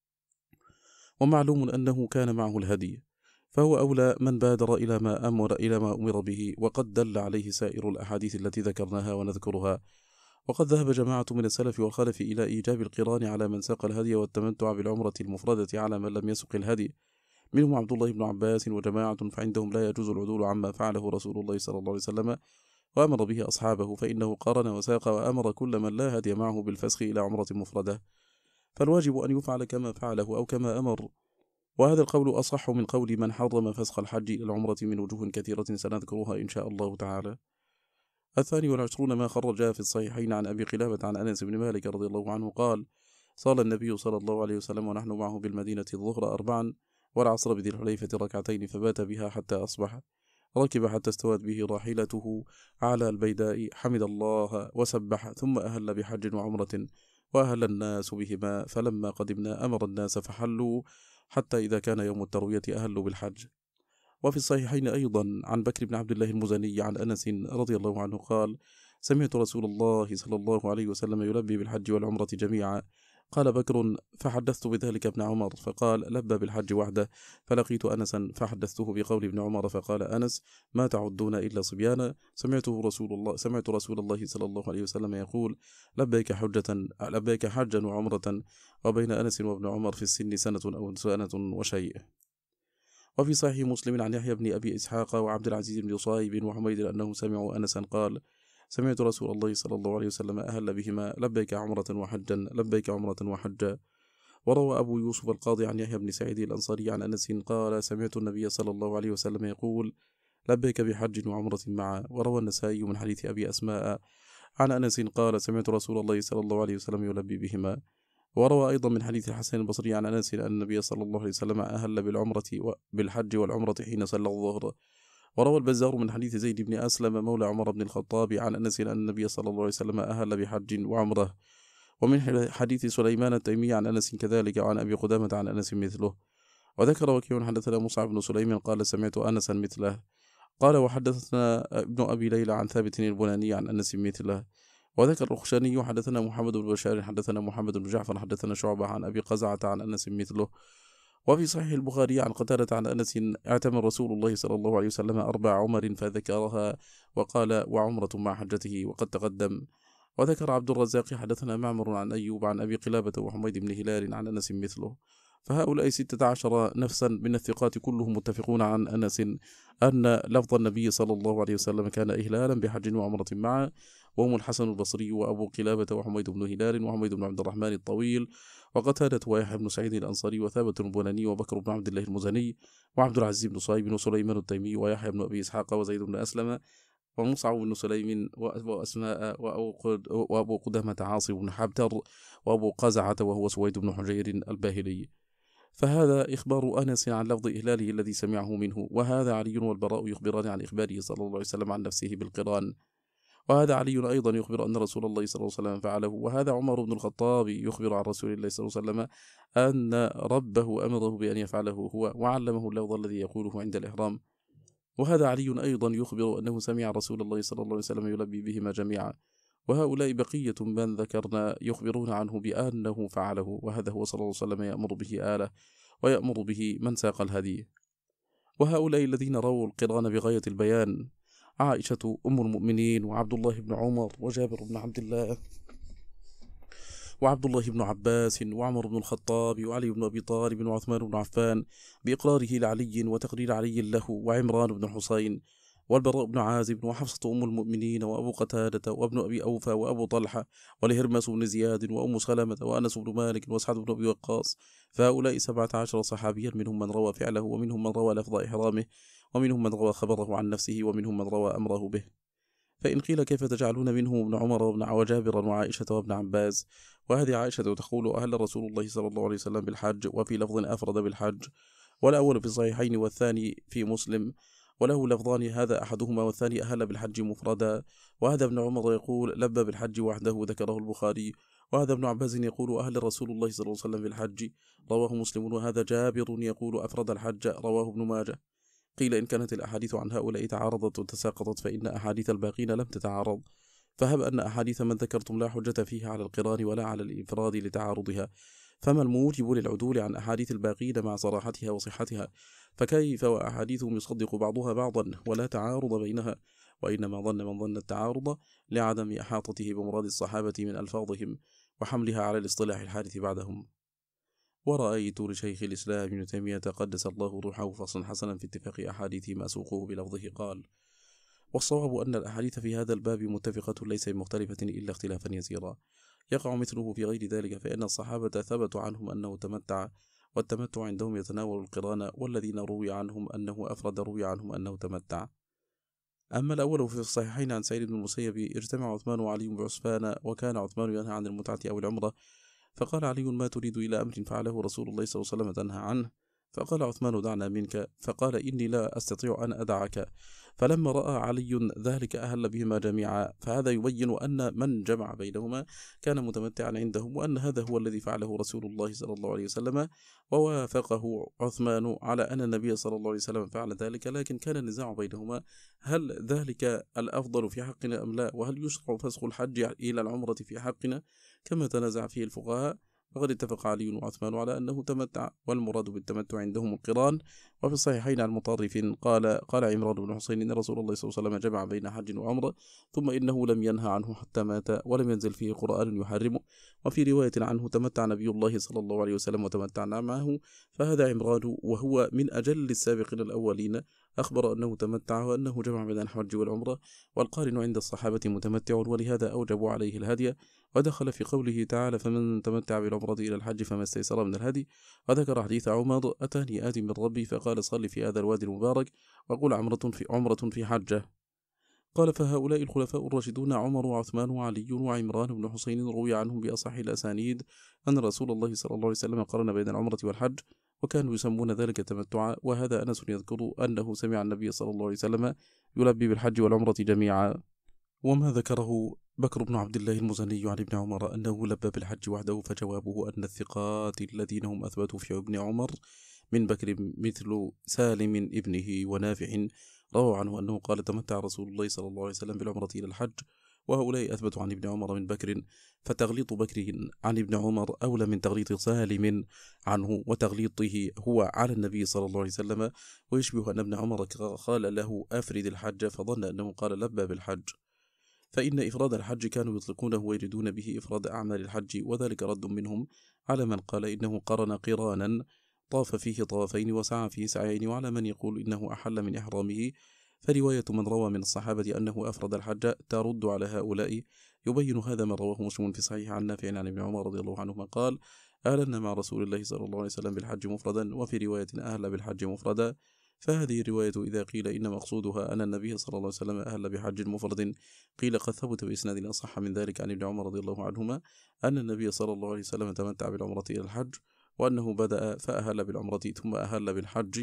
Speaker 1: ومعلوم أنه كان معه الهدي، فهو أولى من بادر إلى ما أمر إلى ما أمر به، وقد دل عليه سائر الأحاديث التي ذكرناها ونذكرها. وقد ذهب جماعة من السلف والخلف إلى إيجاب القران على من ساق الهدي، والتمتع بالعمرة المفردة على من لم يسق الهدي، منهم عبد الله بن عباس وجماعة، فعندهم لا يجوز العدول عما فعله رسول الله صلى الله عليه وسلم وأمر به أصحابه، فإنه قارن وساق وأمر كل من لا هدي معه بالفسخ إلى عمرة مفردة، فالواجب أن يفعل كما فعله أو كما أمر. وهذا القول أصح من قول من حرم فسخ الحج إلى العمرة من وجوه كثيرة سنذكرها إن شاء الله تعالى. الثاني والعشرون ما خرج في الصحيحين عن أبي قلابة عن أنس بن مالك رضي الله عنه قال: صلى النبي صلى الله عليه وسلم ونحن معه بالمدينة الظهر أربعا والعصر بذي الحليفة ركعتين، فبات بها حتى أصبح، ركب حتى استوت به راحلته على البيداء، حمد الله وسبح، ثم أهل بحج وعمرة، وأهل الناس بهما، فلما قدمنا أمر الناس فحلوا حتى إذا كان يوم التروية أهلوا بالحج. وفي الصحيحين أيضا عن بكر بن عبد الله المزني عن أنس رضي الله عنه قال: سمعت رسول الله صلى الله عليه وسلم يلبي بالحج والعمرة جميعا، قال بكر: فحدثت بذلك ابن عمر فقال: لبى بالحج وحده. فلقيت أنسا فحدثته بقول ابن عمر فقال أنس: ما تعدون إلا صبيانا. سمعته رسول الله سمعت رسول الله صلى الله عليه وسلم يقول: لبيك حجة لبيك حجا وعمرة. وبين أنس وابن عمر في السن سنة أو سنة وشيء. وفي صحيح مسلم عن يحيى بن أبي إسحاق وعبد العزيز بن صايب وحميد أنهم سمعوا أنسا قال: سمعت رسول الله صلى الله عليه وسلم أهل بهما: لبيك عمرة وحجا، لبيك عمرة وحجا. وروى أبو يوسف القاضي عن يحيى بن سعيد الأنصاري عن أنس قال: سمعت النبي صلى الله عليه وسلم يقول: لبيك بحج وعمرة معا. وروى النسائي من حديث أبي أسماء عن أنس قال: سمعت رسول الله صلى الله عليه وسلم يلبي بهما. وروى أيضا من حديث الحسن البصري عن أنس أن النبي صلى الله عليه وسلم أهل بالعمرة بالحج والعمرة حين صلى الظهر. وروى البزار من حديث زيد بن أسلم مولى عمر بن الخطاب عن أنس أن النبي صلى الله عليه وسلم أهل بحج وعمرة. ومن حديث سليمان التيمي عن أنس كذلك وعن أبي قدامة عن أنس مثله. وذكر وكيع حدثنا مصعب بن سليم قال: سمعت أنسا مثله. قال: وحدثنا ابن أبي ليلى عن ثابت البناني عن أنس مثله. وذكر الرخشاني حدثنا محمد بن بشار حدثنا محمد بن جعفر حدثنا شعبة عن أبي قزعة عن أنس مثله. وفي صحيح البخاري عن قتادة عن أنس: اعتمر رسول الله صلى الله عليه وسلم أربع عمر فذكرها وقال: وعمرة مع حجته وقد تقدم. وذكر عبد الرزاق حدثنا معمر عن أيوب عن أبي قلابة وحميد بن هلال عن أنس مثله. فهؤلاء ستة عشر نفسا من الثقات كلهم متفقون عن أنس أن لفظ النبي صلى الله عليه وسلم كان إهلالا بحج وعمرة معا، وهم الحسن البصري وأبو قلابة وحميد بن هلال وحميد بن عبد الرحمن الطويل وقتادة ويحيى بن سعيد الأنصاري وثابت البناني وبكر بن عبد الله المزني وعبد العزيز بن صهيب وسليمان التيمي ويحيى بن أبي إسحاق وزيد بن أسلم ومصعب بن سليم وأسماء وأبو قدامة عاصم بن حبتر وأبو قزعة وهو سويد بن حجير الباهلي. فهذا إخبار أنس عن لفظ إهلاله الذي سمعه منه، وهذا علي والبراء يخبران عن إخباره صلى الله عليه وسلم عن نفسه بالقران، وهذا علي أيضا يخبر أن رسول الله صلى الله عليه وسلم فعله، وهذا عمر بن الخطاب يخبر عن رسول الله صلى الله عليه وسلم أن ربه أمره بأن يفعله هو وعلمه اللفظ الذي يقوله عند الإحرام، وهذا علي أيضا يخبر أنه سمع رسول الله صلى الله عليه وسلم يلبي بهما جميعا. وهؤلاء بقية من ذكرنا يخبرون عنه بأنه فعله، وهذا هو صلى الله عليه وسلم يأمر به آله ويأمر به من ساق الهدي. وهؤلاء الذين رووا القران بغاية البيان: عائشة أم المؤمنين وعبد الله بن عمر وجابر بن عبد الله وعبد الله بن عباس وعمر بن الخطاب وعلي بن أبي طالب وعثمان بن عفان بإقراره لعلي وتقرير علي له، وعمران بن الحسين والبراء بن عازب وحفصة أم المؤمنين وأبو قتادة وابن أبي أوفى وأبو طلحة والهرمس بن زياد وأم سلمة وأنس بن مالك وسعد بن أبي وقاص. فهؤلاء سبعة عشر صحابيا، منهم من روى فعله ومنهم من روى لفظ إحرامه ومنهم من روى خبره عن نفسه ومنهم من روى أمره به. فإن قيل: كيف تجعلون منهم ابن عمر وابن وجابر وعائشة وابن عباس؟ وهذه عائشة تقول: أهل رسول الله صلى الله عليه وسلم بالحج، وفي لفظ أفرد بالحج، والأول في الصحيحين والثاني في مسلم، وله لفظان: هذا أحدهما والثاني أهل بالحج مفردا. وهذا ابن عمر يقول: لبى بالحج وحده، ذكره البخاري. وهذا ابن عباس يقول: أهل رسول الله صلى الله عليه وسلم بالحج، رواه مسلم. وهذا جابر يقول: أفرد الحج، رواه ابن ماجه. قيل: إن كانت الأحاديث عن هؤلاء تعارضت وتساقطت فإن أحاديث الباقين لم تتعارض، فهب أن أحاديث من ذكرتم لا حجة فيها على القران ولا على الإفراد لتعارضها، فما الموجب للعدول عن أحاديث الباقين مع صراحتها وصحتها؟ فكيف وأحاديثهم يصدق بعضها بعضا ولا تعارض بينها؟ وإنما ظن من ظن التعارض لعدم إحاطته بمراد الصحابة من ألفاظهم وحملها على الاصطلاح الحادث بعدهم. ورأيت لشيخ الإسلام ابن تيمية قدس الله روحه فصلا حسنا في اتفاق أحاديث ما سوقه بلفظه قال: والصواب أن الأحاديث في هذا الباب متفقة ليس مختلفة إلا اختلافا يسيرا، يقع مثله في غير ذلك، فإن الصحابة ثبت عنهم أنه تمتع، والتمتع عندهم يتناول القران، والذين روي عنهم أنه أفرد روي عنهم أنه تمتع. أما الأول في الصحيحين عن سعيد بن المسيب: اجتمع عثمان وعلي بعسفان، وكان عثمان ينهى عن المتعة أو العمرة، فقال علي: ما تريد إلى أمر فعله رسول الله صلى الله عليه وسلم تنهى عنه؟ فقال عثمان: دعنا منك. فقال: إني لا أستطيع أن أدعك. فلما رأى علي ذلك أهل بهما جميعا. فهذا يبين أن من جمع بينهما كان متمتعا عندهم، وأن هذا هو الذي فعله رسول الله صلى الله عليه وسلم، ووافقه عثمان على أن النبي صلى الله عليه وسلم فعل ذلك. لكن كان النزاع بينهما: هل ذلك الأفضل في حقنا أم لا؟ وهل يشرع فسخ الحج إلى العمرة في حقنا كما تنازع فيه الفقهاء؟ فقد اتفق علي وعثمان على أنه تمتع، والمراد بالتمتع عندهم القران. وفي الصحيحين عن مطرف قال قال عمران بن حسين إن رسول الله صلى الله عليه وسلم جمع بين حج وعمرة ثم إنه لم ينهى عنه حتى مات ولم ينزل فيه قرآن يحرمه. وفي رواية عنه تمتع نبي الله صلى الله عليه وسلم وتمتعنا معه. فهذا عمران وهو من أجل السابقين الأولين أخبر أنه تمتع وأنه جمع بين الحج والعمرة، والقارن عند الصحابة متمتع، ولهذا أوجبوا عليه الهدي. ودخل في قوله تعالى فمن تمتع بالعمرة إلى الحج فما استيسر من الهدي. وذكر حديث عمر أتاني آت من ربي فقال صل في هذا الوادي المبارك وقل عمرة في عمرة في حجة. قال فهؤلاء الخلفاء الراشدون عمر وعثمان وعلي وعمران بن حسين روي عنهم بأصح الأسانيد أن رسول الله صلى الله عليه وسلم قرن بين العمرة والحج، وكانوا يسمون ذلك تمتعا. وهذا أنس يذكر أنه سمع النبي صلى الله عليه وسلم يلبي بالحج والعمرة جميعا. وما ذكره بكر بن عبد الله المزني عن ابن عمر أنه لبى بالحج وحده، فجوابه أن الثقات الذين هم أثبتوا في ابن عمر من بكر مثل سالم ابنه ونافع روى عنه أنه قال تمتع رسول الله صلى الله عليه وسلم بالعمرة إلى الحج، وهؤلاء أثبتوا عن ابن عمر من بكر، فتغليط بكر عن ابن عمر أولى من تغليط سالم عنه، وتغليطه هو على النبي صلى الله عليه وسلم. ويشبه أن ابن عمر قال له أفرد الحج فظن أنه قال لبى بالحج، فإن إفراد الحج كانوا يطلقونه ويريدون به إفراد أعمال الحج، وذلك رد منهم على من قال إنه قرن قرانا طاف فيه طوافين وسعى فيه سعيين، وعلى من يقول إنه أحل من إحرامه. فرواية من روى من الصحابة أنه أفرد الحج ترد على هؤلاء. يبين هذا من رواه مسلم في صحيح عن نافع عن ابن عمر رضي الله عنهما قال أهلنا مع رسول الله صلى الله عليه وسلم بالحج مفردا، وفي رواية أهل بالحج مفردا. فهذه الرواية إذا قيل إن مقصودها أن النبي صلى الله عليه وسلم أهل بحج مفرد، قيل قد ثبت بإسناد أصح من ذلك عن ابن عمر رضي الله عنهما أن النبي صلى الله عليه وسلم تمتع بالعمرة إلى الحج، وأنه بدأ فأهل بالعمرة ثم أهل بالحج.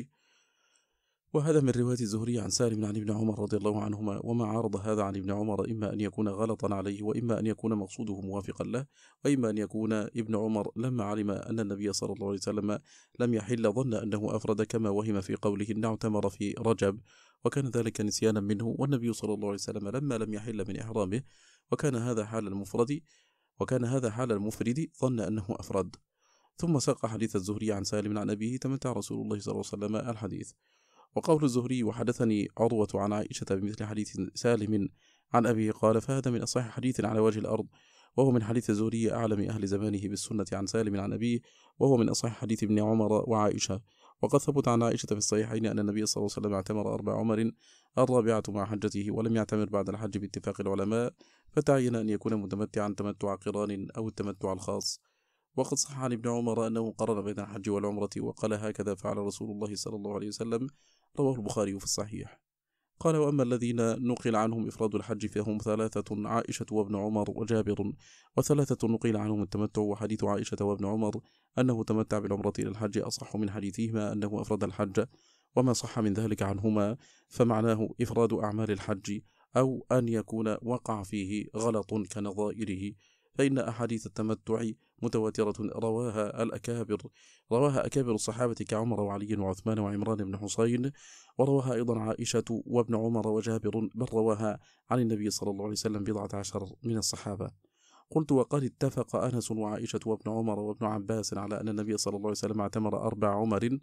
Speaker 1: وهذا من رواية الزهري عن سالم عن ابن عمر رضي الله عنهما. وما عارض هذا عن ابن عمر إما أن يكون غلطا عليه، وإما أن يكون مقصوده موافقا له، وإما أن يكون ابن عمر لما علم أن النبي صلى الله عليه وسلم لم يحل ظن أنه أفرد، كما وهم في قوله إنه اعتمر في رجب، وكان ذلك نسيانا منه، والنبي صلى الله عليه وسلم لما لم يحل من إحرامه وكان هذا حال المفرد وكان هذا حال المفرد ظن أنه أفرد. ثم ساق حديث الزهري عن سالم عن أبيه تمتع رسول الله صلى الله عليه وسلم الحديث. وقول الزهري وحدثني عروة عن عائشة بمثل حديث سالم عن أبيه قال فهذا من أصح حديث على وجه الأرض، وهو من حديث الزهري أعلم أهل زمانه بالسنة عن سالم عن أبيه، وهو من أصح حديث ابن عمر وعائشة. وقد ثبت عن عائشة في الصحيحين أن النبي صلى الله عليه وسلم اعتمر أربع عمر، الرابعة مع حجته، ولم يعتمر بعد الحج باتفاق العلماء، فتعين أن يكون متمتعا تمتع قران أو التمتع الخاص. وقد صح عن ابن عمر أنه قرن بين الحج والعمرة وقال هكذا فعل رسول الله صلى الله عليه وسلم، رواه البخاري في الصحيح. قال وأما الذين نقل عنهم إفراد الحج فهم ثلاثة عائشة وابن عمر وجابر، وثلاثة نقل عنهم التمتع، وحديث عائشة وابن عمر أنه تمتع بالعمرة إلى الحج أصح من حديثهما أنه أفرد الحج، وما صح من ذلك عنهما فمعناه إفراد أعمال الحج، أو أن يكون وقع فيه غلط كنظائره، فإن أحاديث التمتع متواترة رواها الأكابر رواها أكابر الصحابة كعمر وعلي وعثمان وعمران بن حسين، ورواها أيضا عائشة وابن عمر وجابر، بل رواها عن النبي صلى الله عليه وسلم بضعة عشر من الصحابة. قلت وقد اتفق أنس وعائشة وابن عمر وابن عباس على أن النبي صلى الله عليه وسلم اعتمر أربع عمر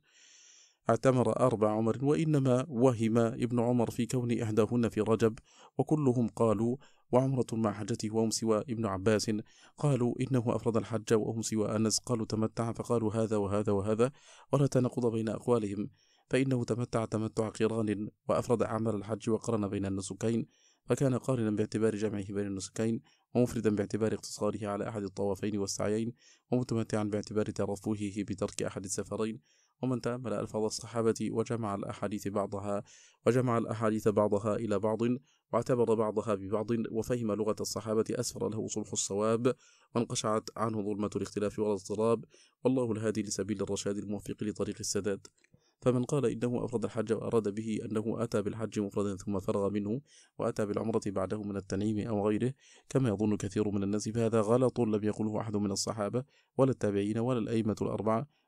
Speaker 1: اعتمر أربع عمر وإنما وهم ابن عمر في كون إحداهن في رجب، وكلهم قالوا وعمرة مع حجته، وهم سوى ابن عباس قالوا إنه أفرد الحج، وهم سوى أنس قالوا تمتع، فقالوا هذا وهذا وهذا، ولا تناقض بين أقوالهم، فإنه تمتع تمتع قران وأفرد أعمال الحج وقرن بين النسكين، فكان قارنا باعتبار جمعه بين النسكين، ومفردا باعتبار اقتصاره على أحد الطوافين والسعيين، ومتمتعا باعتبار ترفهه بترك أحد السفرين. ومن تأمل ألفاظ الصحابة وجمع الأحاديث بعضها وجمع الأحاديث بعضها إلى بعض واعتبر بعضها ببعض وفهم لغة الصحابة أسفر له صبح الصواب، وانقشعت عنه ظلمة الاختلاف والاضطراب، والله الهادي لسبيل الرشاد الموفق لطريق السداد. فمن قال إنه أفرد الحج وأراد به أنه أتى بالحج مفردا ثم فرغ منه وأتى بالعمرة بعده من التنعيم أو غيره كما يظن كثير من الناس، فهذا غلط لم يقله أحد من الصحابة ولا التابعين ولا الأئمة الأربعة،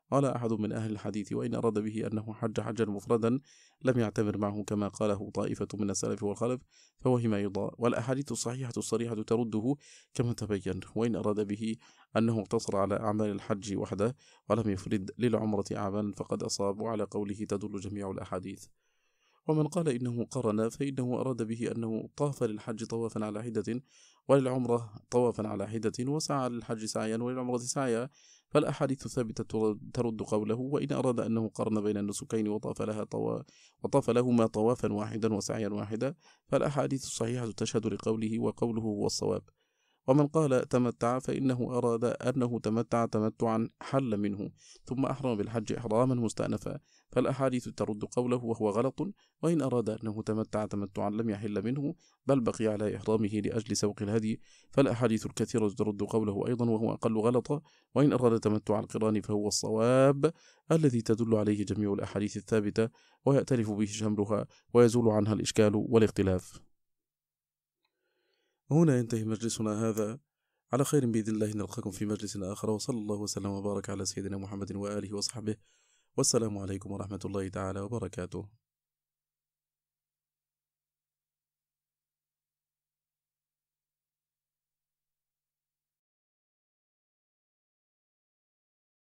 Speaker 1: قال أحد من أهل الحديث: وإن أراد به أنه حج حجا مفردا لم يعتمر معه كما قاله طائفة من السلف والخلف فوهم أيضا، والأحاديث الصحيحة الصريحة ترده كما تبين. وإن أراد به أنه اقتصر على أعمال الحج وحده ولم يفرد للعمرة أعمالا فقد أصاب، وعلى قوله تدل جميع الأحاديث. ومن قال إنه قرن فإنه أراد به أنه طاف للحج طوافا على حدة وللعمرة طوافا على حدة، وسعى للحج سعيا وللعمرة سعيا، فالأحاديث ثابتة ترد قوله. وإن أراد أنه قرن بين النسكين وطاف لها طوا وطاف لهما طوافا واحدا وسعيا واحدا، فالأحاديث الصحيحة تشهد لقوله، وقوله هو الصواب. ومن قال تمتع فإنه أراد أنه تمتع تمتعا حل منه ثم أحرم بالحج إحراما مستأنفا، فالأحاديث ترد قوله وهو غلط. وإن أراد أنه تمتع تمتعا لم يحل منه بل بقي على إحرامه لأجل سوق الهدي، فالأحاديث الكثيرة ترد قوله أيضا وهو أقل غلطا. وإن أراد تمتع القران فهو الصواب الذي تدل عليه جميع الأحاديث الثابتة ويأتلف به شملها ويزول عنها الإشكال والاختلاف. هنا ينتهي مجلسنا هذا، على خير بإذن الله نلقاكم في مجلس آخر، وصلى الله وسلم وبارك على سيدنا محمد وآله وصحبه، والسلام عليكم ورحمة الله تعالى وبركاته.